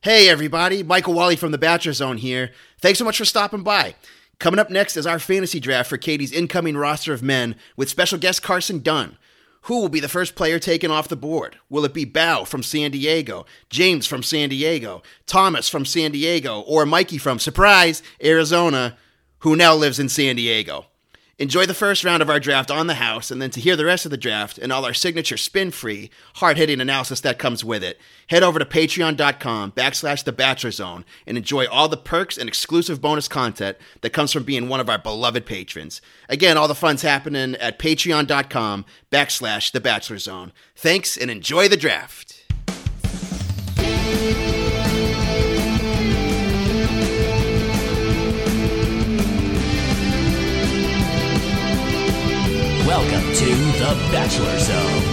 Hey everybody, Michael Wally from the Bachelor Zone here. Thanks so much for stopping by. Coming up next is our fantasy draft for Katie's incoming roster of men with special guest Carson Dunn. Who will be the first player taken off the board? Will it be Bao from San Diego, James from San Diego, Thomas from San Diego, or Mikey from, surprise, Arizona, who now lives in San Diego? Enjoy the first round of our draft on the house, and then to hear the rest of the draft and all our signature spin-free, hard-hitting analysis that comes with it, head over to patreon.com/The Bachelor Zone and enjoy all the perks and exclusive bonus content that comes from being one of our beloved patrons. Again, all the fun's happening at patreon.com/The Bachelor Zone. Thanks, and enjoy the draft. Welcome to The Bachelor Zone.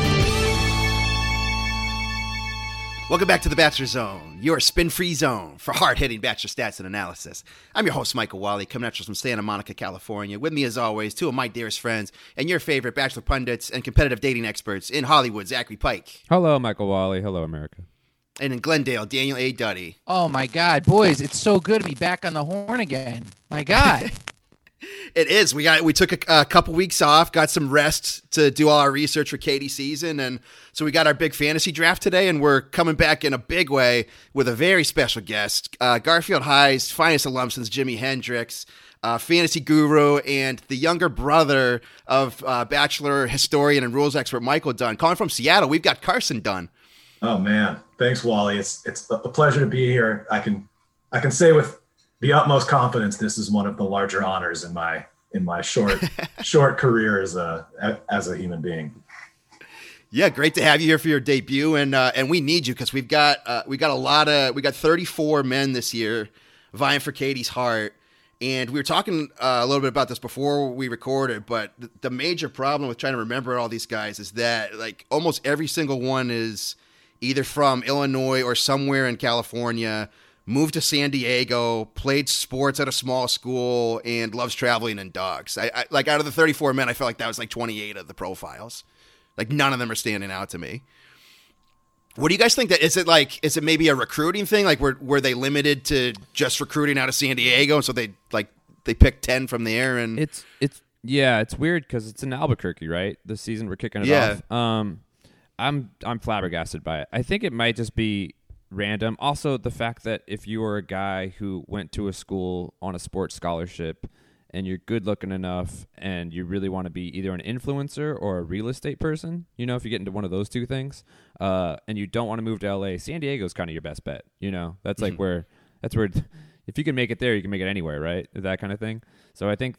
Welcome back to The Bachelor Zone, your spin-free zone for hard-hitting Bachelor stats and analysis. I'm your host, Michael Wally, coming at you from Santa Monica, California. With me, as always, two of my dearest friends and your favorite Bachelor pundits and competitive dating experts in Hollywood, Zachary Pike. Hello, Michael Wally. Hello, America. And in Glendale, Daniel A. Duddy. Oh, my God. Boys, it's so good to be back on the horn again. My God. It is. We took a couple weeks off, got some rest to do all our research for Katie's season, and so we got our big fantasy draft today, and we're coming back in a big way with a very special guest, Garfield High's finest alum since Jimi Hendrix, fantasy guru, and the younger brother of Bachelor historian and rules expert Michael Dunn. Calling from Seattle, we've got Carson Dunn. Oh man, thanks, Wally. It's a pleasure to be here. I can say with the utmost confidence, this is one of the larger honors in my short career as a human being. Yeah, great to have you here for your debut, and we need you because we got 34 men this year vying for Katie's heart, and we were talking a little bit about this before we recorded. But the major problem with trying to remember all these guys is that like almost every single one is either from Illinois or somewhere in California, moved to San Diego, played sports at a small school, and loves traveling and dogs. I like out of the 34 men, I felt like that was like 28 of the profiles. Like none of them are standing out to me. What do you guys think? That is it maybe a recruiting thing? Like were they limited to just recruiting out of San Diego, so they picked 10 from there? And it's weird because it's in Albuquerque, right? This season we're kicking it off. I'm flabbergasted by it. I think it might just be random. Also, the fact that if you are a guy who went to a school on a sports scholarship and you're good looking enough and you really want to be either an influencer or a real estate person, if you get into one of those two things, and you don't want to move to LA, San Diego is kind of your best bet. That's like where if you can make it there, you can make it anywhere, right? That kind of thing. So I think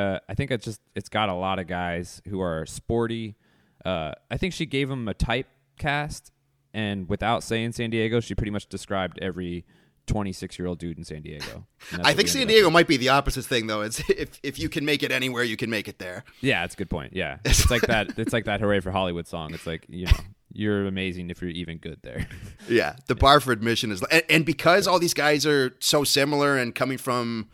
it's got a lot of guys who are sporty. I think she gave them a typecast. And without saying San Diego, she pretty much described every 26-year-old dude in San Diego. I think San Diego might be the opposite thing, though. It's if you can make it anywhere, you can make it there. Yeah, that's a good point. Yeah, it's like that. It's like that "Hooray for Hollywood" song. It's like you're amazing if you're even good there. Yeah, the bar for admission is, and because all these guys are so similar and coming from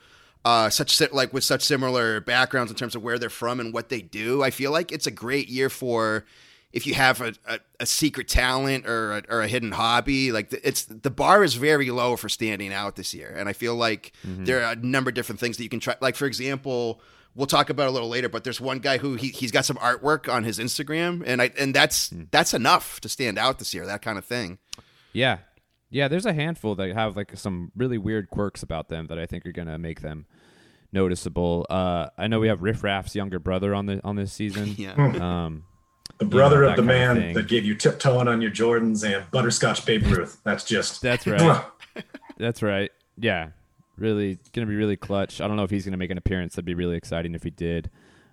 with such similar backgrounds in terms of where they're from and what they do, I feel like it's a great year for. If you have a secret talent or a hidden hobby, like the bar is very low for standing out this year. And I feel like there are a number of different things that you can try. Like, for example, we'll talk about it a little later, but there's one guy who he's got some artwork on his Instagram, and that's enough to stand out this year, that kind of thing. Yeah. Yeah, there's a handful that have like some really weird quirks about them that I think are going to make them noticeable. I know we have Riff Raff's younger brother on this season. Yeah. The brother of the man that gave you tiptoeing on your Jordans and butterscotch Babe Ruth. That's right. That's right. Yeah. Really going to be really clutch. I don't know if he's going to make an appearance. That'd be really exciting if he did.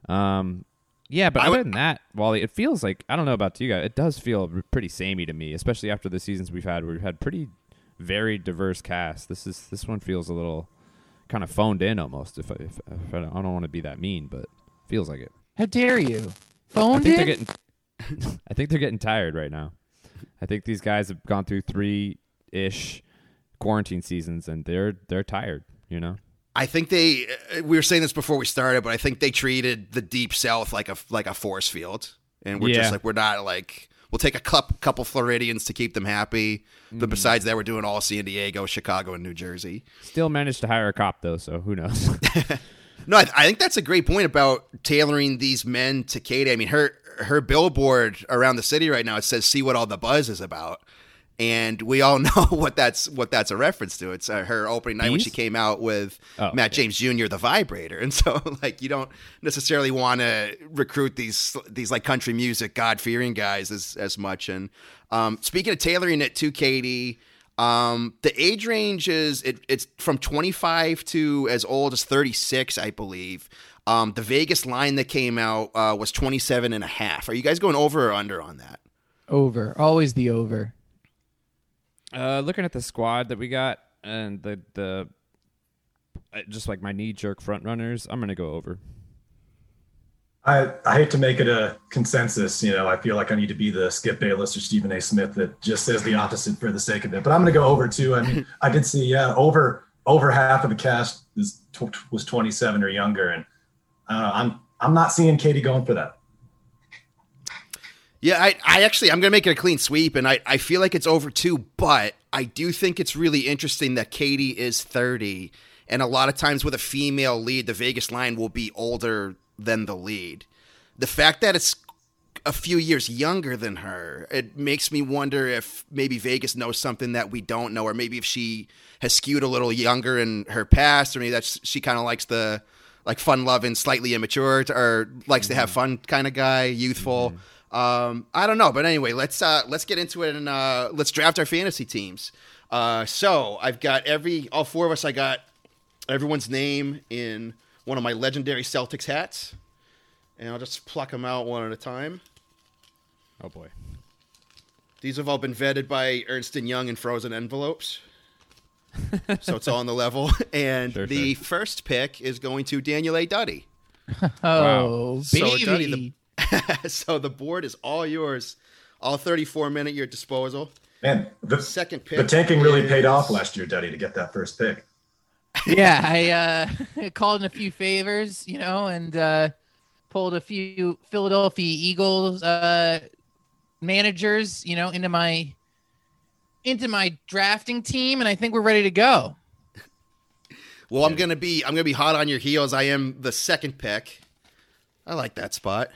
But other than that, Wally, it feels like, I don't know about you guys, it does feel pretty samey to me, especially after the seasons we've had where we've had pretty very diverse cast. This one feels a little kind of phoned in almost. If I don't want to be that mean, but feels like it. How dare you? Phoned in? I think they're getting tired right now. I think these guys have gone through 3-ish quarantine seasons, and they're tired, I think we were saying this before we started, but I think they treated the Deep South like a force field, and we're just like, we're not like we'll take a couple Floridians to keep them happy. But besides that, we're doing all San Diego, Chicago, and New Jersey. Still managed to hire a cop though, so who knows? No, I think that's a great point about tailoring these men to Katie. I mean, her billboard around the city right now, it says "See what all the buzz is about." And we all know what that's a reference to. It's her opening night when she came out with Matt James Jr., The Vibrator. And so, like, you don't necessarily want to recruit these like country music God-fearing guys as much. And speaking of tailoring it to Katie, the age range it's from 25 to as old as 36, I believe. The Vegas line that came out was 27 and a half. Are you guys going over or under on that? Over. Always the over. Looking at the squad that we got and the just like my knee jerk front runners, I'm gonna go over. I hate to make it a consensus. I feel like I need to be the Skip Bayless or Stephen A. Smith that just says the opposite for the sake of it. But I'm gonna go over too. I mean, I did see over half of the cast was 27 or younger, and I'm not seeing Katie going for that. Yeah, I'm going to make it a clean sweep, and I feel like it's over too, but I do think it's really interesting that Katie is 30, and a lot of times with a female lead, the Vegas line will be older than the lead. The fact that it's a few years younger than her, it makes me wonder if maybe Vegas knows something that we don't know, or maybe if she has skewed a little younger in her past, or maybe she kind of likes the like fun-loving, slightly immature, or likes to have fun kind of guy, youthful. I don't know, but anyway, let's get into it and let's draft our fantasy teams. So I've got all four of us. I got everyone's name in one of my legendary Celtics hats, and I'll just pluck them out one at a time. Oh boy, these have all been vetted by Ernst & Young in frozen envelopes, so it's all on the level. And the first pick is going to Daniel A. Duddy. Oh, wow. baby. So Duddy, so the board is all yours, all 34 men at your disposal. Man, the second pick. The tanking really paid off last year, Duddy, to get that first pick. Yeah, I called in a few favors, and pulled a few Philadelphia Eagles managers, into my drafting team, and I think we're ready to go. Well, I'm gonna be hot on your heels. I am the second pick. I like that spot.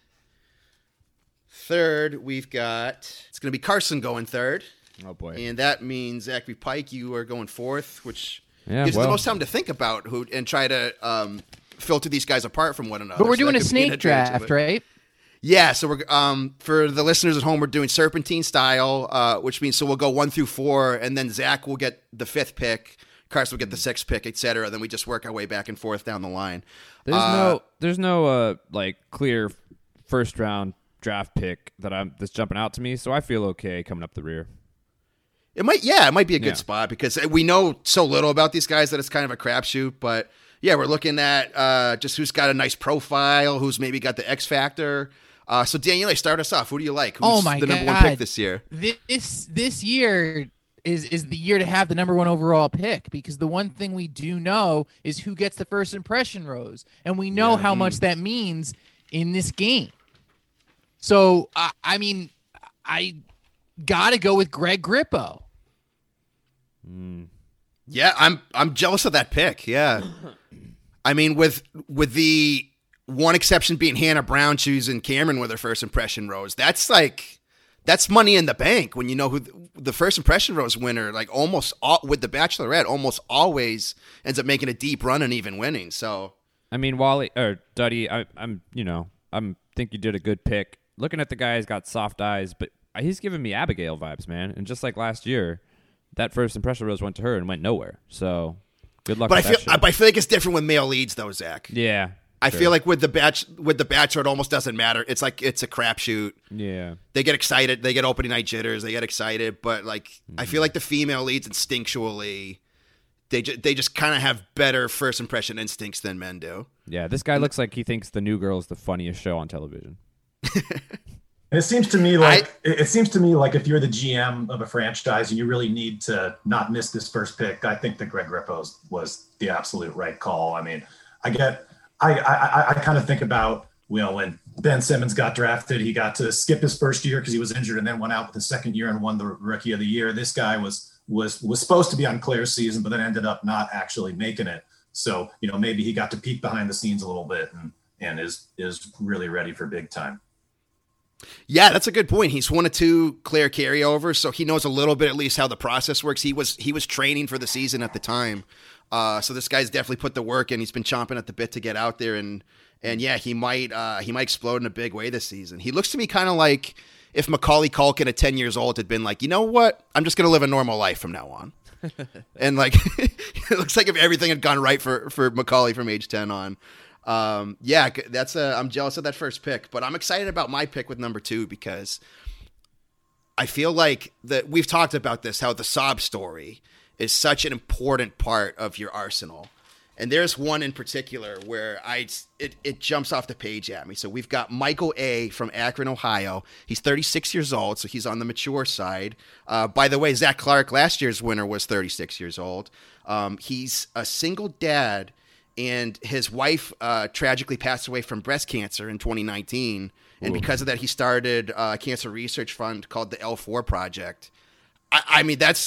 Third, it's going to be Carson going third. Oh, boy. And that means Zachary Pike, you are going fourth, which gives you the most time to think about and try to filter these guys apart from one another. But we're doing a snake draft, right? Yeah, so we're for the listeners at home, we're doing serpentine style, which means we'll go 1 through 4, and then Zach will get the 5th pick, Carson will get the 6th pick, etc. Then we just work our way back and forth down the line. There's no like clear first round draft pick that's jumping out to me, so I feel okay coming up the rear. It might be a good spot because we know so little about these guys that it's kind of a crapshoot. But yeah, we're looking at just who's got a nice profile, who's maybe got the X factor. So Daniele, start us off. Who do you like? Who's the number one pick this year? This year is the year to have the number 1 overall pick, because the one thing we do know is who gets the first impression rose, and we know how much that means in this game. So I mean, I gotta go with Greg Grippo. Yeah, I'm jealous of that pick. Yeah, I mean, with the one exception being Hannah Brown choosing Cameron with her first impression rose, that's money in the bank when you know who the first impression rose winner, like almost with the Bachelorette, almost always ends up making a deep run and even winning. So I mean, Wally or Duddy, I think you did a good pick. Looking at the guy, he's got soft eyes, but he's giving me Abigail vibes, man. And just like last year, that first impression rose went to her and went nowhere. So good luck. But I feel like it's different with male leads, though, Zach. Yeah. I feel like with the Bachelor, it almost doesn't matter. It's like it's a crapshoot. Yeah, they get excited. They get opening night jitters. They get excited. But I feel like the female leads instinctually, they just kind of have better first impression instincts than men do. Yeah, this guy looks like he thinks the New Girl is the funniest show on television. And it seems to me like if you're the GM of a franchise and you really need to not miss this first pick, I think that Greg Grippo was the absolute right call. I mean, I kind of think about when Ben Simmons got drafted, he got to skip his first year because he was injured, and then went out with the second year and won the Rookie of the Year. This guy was supposed to be on Claire's season, but then ended up not actually making it. So, maybe he got to peek behind the scenes a little bit and is really ready for big time. Yeah, that's a good point. He's one of 2 Claire carryovers, so he knows a little bit at least how the process works. He was training for the season at the time. So this guy's definitely put the work in. He's been chomping at the bit to get out there, and yeah, he might explode in a big way this season. He looks to me kind of like if Macaulay Culkin at 10 years old had been like, you know what, I'm just going to live a normal life from now on. And like, it looks like if everything had gone right for Macaulay from age 10 on. Yeah, I'm jealous of that first pick, but I'm excited about my pick with number 2 because I feel like that we've talked about this, how the sob story is such an important part of your arsenal. And there's one in particular where it jumps off the page at me. So we've got Michael A. from Akron, Ohio. He's 36 years old, so he's on the mature side. By the way, Zach Clark, last year's winner, was 36 years old. He's a single dad, and his wife tragically passed away from breast cancer in 2019. And because of that, he started a cancer research fund called the L4 Project. I mean, that's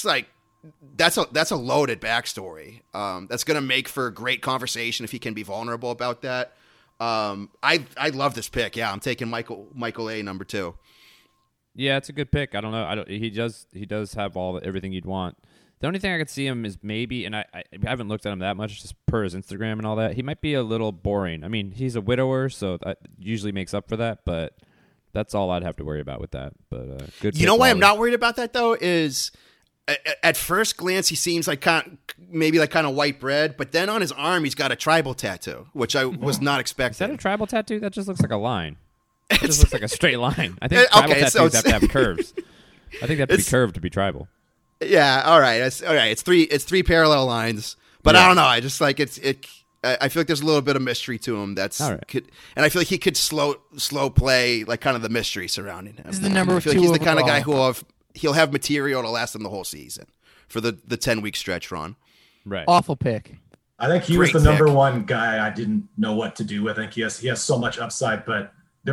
a loaded backstory. That's going to make for great conversation if he can be vulnerable about that. I love this pick. Yeah, I'm taking Michael A. number 2. Yeah, it's a good pick. I don't know. He does have everything you'd want. The only thing I could see him is maybe, and I haven't looked at him that much, just per his Instagram and all that. He might be a little boring. I mean, he's a widower, so that usually makes up for that. But that's all I'd have to worry about with that. But good. You know why I'm not worried about that though is, at first glance, he seems like kind of white bread, but then on his arm, he's got a tribal tattoo, which I was not expecting. Is that a tribal tattoo? That just looks like a line. It just looks like a straight line. I think tribal tattoos have to have curves. I think they have to be curved to be tribal. Yeah, all right. It's three parallel lines, but yeah. I don't know. I just like I feel like there's a little bit of mystery to him. That's all right. And I feel like he could slow play like kind of the mystery surrounding him. This is the number I feel like he's the kind of guy he'll have material to last him the whole season for the 10-week stretch run. Right. Awful pick. I think he was the number one guy I didn't know what to do with. I think he has so much upside, but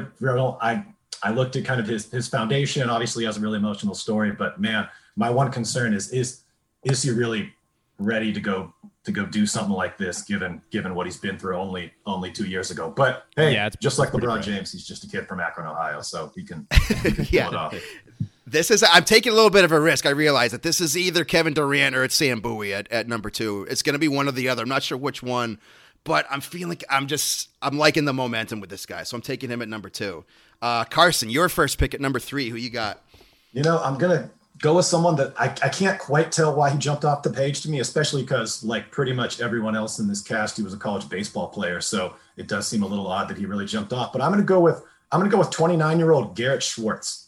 I looked at kind of his foundation. Obviously, he has a really emotional story, but man, my one concern is he really ready to go do something like this, given what he's been through only 2 years ago? But hey, yeah, it's just like LeBron James, he's just a kid from Akron, Ohio, so he can pull it off. I'm taking a little bit of a risk. I realize that this is either Kevin Durant or it's Sam Bowie at number 2. It's going to be one or the other. I'm not sure which one, but I'm feeling I'm liking the momentum with this guy, so I'm taking him at number 2. Carson, your first pick at number 3. Who you got? I'm gonna go with someone that I can't quite tell why he jumped off the page to me, especially because like pretty much everyone else in this cast, he was a college baseball player, so it does seem a little odd that he really jumped off. But I'm gonna go with 29-year-old Garrett Schwartz.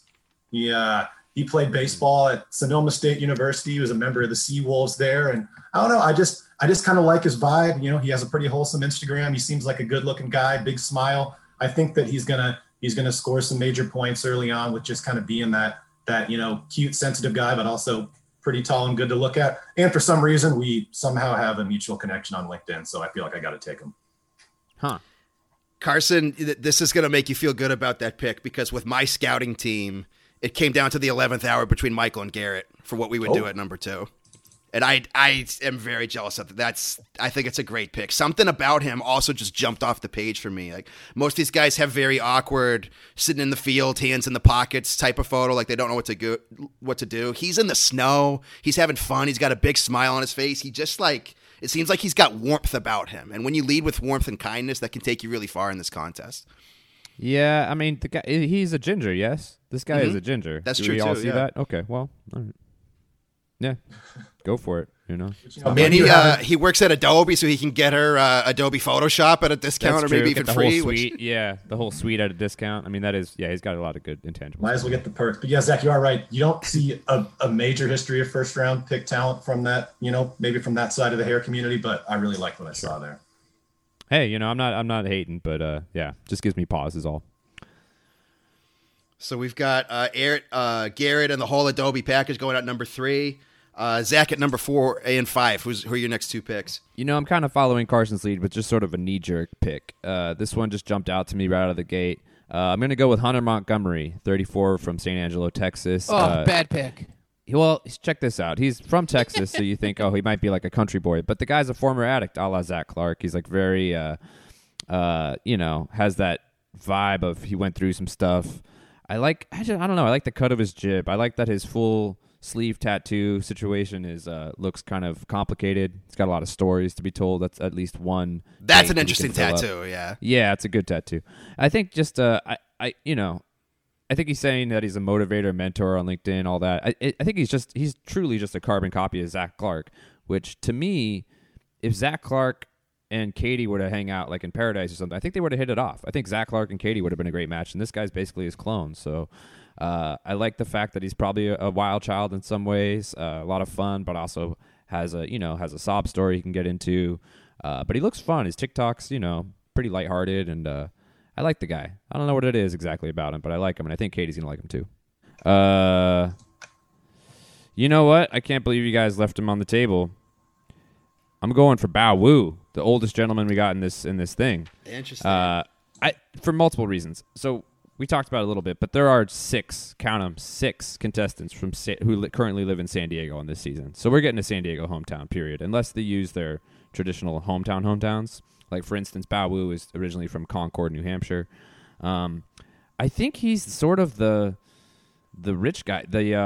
He played baseball at Sonoma State University. He was a member of the Seawolves there, and I don't know. I just kind of like his vibe. He has a pretty wholesome Instagram. He seems like a good-looking guy, big smile. I think that he's gonna score some major points early on with just kind of being that cute, sensitive guy, but also pretty tall and good to look at. And for some reason, we somehow have a mutual connection on LinkedIn, so I feel like I got to take him. Huh. Carson, this is going to make you feel good about that pick because with my scouting team, it came down to the 11th hour between Michael and Garrett for what we would do at number 2. And I am very jealous of that. I think it's a great pick. Something about him also just jumped off the page for me. Like most of these guys have very awkward, sitting in the field, hands in the pockets type of photo. Like they don't know what to do. He's in the snow. He's having fun. He's got a big smile on his face. He just it seems like he's got warmth about him. And when you lead with warmth and kindness, that can take you really far in this contest. Yeah, I mean, the guy, he's a ginger. Yes, this guy is a ginger. That's true. Do we all see that? Okay, well, all right. Yeah, go for it. And he works at Adobe, so he can get her Adobe Photoshop at a discount, or maybe even free. Whole suite, the whole suite at a discount. I mean, he's got a lot of good intangibles. Might as well get the perks. But yeah, Zach, you are right. You don't see a major history of first round pick talent from that. Maybe from that side of the hair community. But I really liked what I saw there. Hey, I'm not hating, but just gives me pause is all. So we've got Garrett and the whole Adobe package going at number 3. Zach at number 4 and 5. Who are your next 2 picks? I'm kind of following Carson's lead, but just sort of a knee-jerk pick. This one just jumped out to me right out of the gate. I'm going to go with Hunter Montgomery, 34 from San Angelo, Texas. Bad pick. Well, check this out. He's from Texas, so you think, he might be like a country boy. But the guy's a former addict, a la Zach Clark. He's like very, has that vibe of he went through some stuff. I don't know. I like the cut of his jib. I like that his full sleeve tattoo situation looks kind of complicated. It's got a lot of stories to be told. That's at least one. That's an interesting tattoo. Yeah. Yeah, it's a good tattoo. I think just I think he's saying that he's a motivator, mentor on LinkedIn, all that. I think he's truly just a carbon copy of Zach Clark, which to me, if Zach Clark and Katie were to hang out like in Paradise or something, I think they would have hit it off. I think Zach Clark and Katie would have been a great match, and this guy's basically his clone. So I like the fact that he's probably a wild child in some ways, a lot of fun, but also has a sob story he can get into. But he looks fun. His TikTok's, pretty lighthearted, and I like the guy. I don't know what it is exactly about him, but I like him, and I think Katie's going to like him too. You know what? I can't believe you guys left him on the table. I'm going for Bao Wu, the oldest gentleman we got in this thing. Interesting. For multiple reasons. So we talked about it a little bit, but there are 6 contestants who currently live in San Diego on this season. So we're getting a San Diego hometown, period, unless they use their traditional hometowns. Like, for instance, Bao Wu is originally from Concord, New Hampshire. I think he's sort of the rich guy,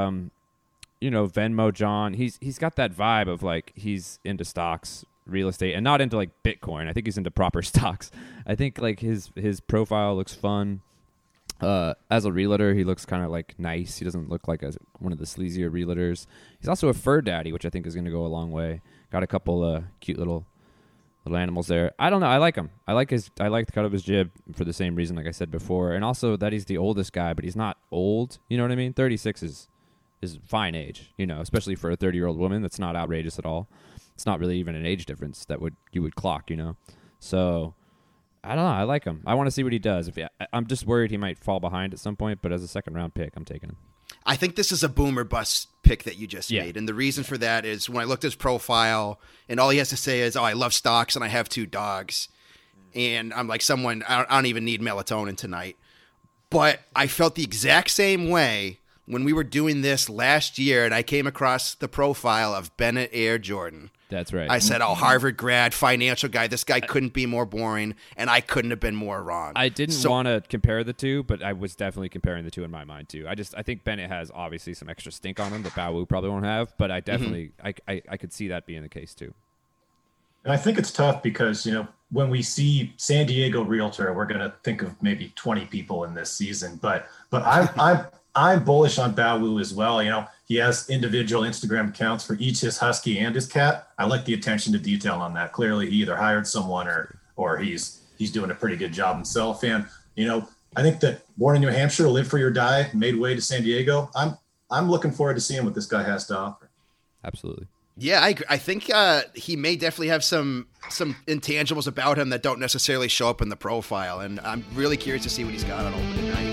Venmo John. He's got that vibe of like he's into stocks, real estate, and not into like Bitcoin. I think he's into proper stocks. I think like his profile looks fun. As a realtor, he looks kind of like nice. He doesn't look like one of the sleazier realtors. He's also a fur daddy, which I think is going to go a long way. Got a couple cute little animals there. I don't know. I like him. I like the cut of his jib for the same reason, like I said before, and also that he's the oldest guy, but he's not old. You know what I mean? 36 is fine age. Especially for a 30-year-old woman. That's not outrageous at all. It's not really even an age difference that you would clock. So I don't know. I like him. I want to see what he does. I'm just worried he might fall behind at some point, but as a second-round pick, I'm taking him. I think this is a boom or bust pick that you just made. And the reason for that is when I looked at his profile and all he has to say is, I love stocks and I have 2 dogs. And I'm like I don't even need melatonin tonight. But I felt the exact same way when we were doing this last year and I came across the profile of Bennett Air Jordan. That's right. I said, Harvard grad, financial guy. This guy couldn't be more boring, and I couldn't have been more wrong. I didn't want to compare the two, but I was definitely comparing the two in my mind, too. I think Bennett has obviously some extra stink on him that Bao Wu probably won't have, but I definitely I could see that being the case, too. And I think it's tough because, when we see San Diego Realtor, we're going to think of maybe 20 people in this season, but I'm bullish on Bao Wu as well. He has individual Instagram accounts for each his husky and his cat. I like the attention to detail on that. Clearly, he either hired someone or he's doing a pretty good job himself. And I think that born in New Hampshire, live free or die, made way to San Diego. I'm looking forward to seeing what this guy has to offer. Absolutely. Yeah, I think he may definitely have some intangibles about him that don't necessarily show up in the profile, and I'm really curious to see what he's got on opening night.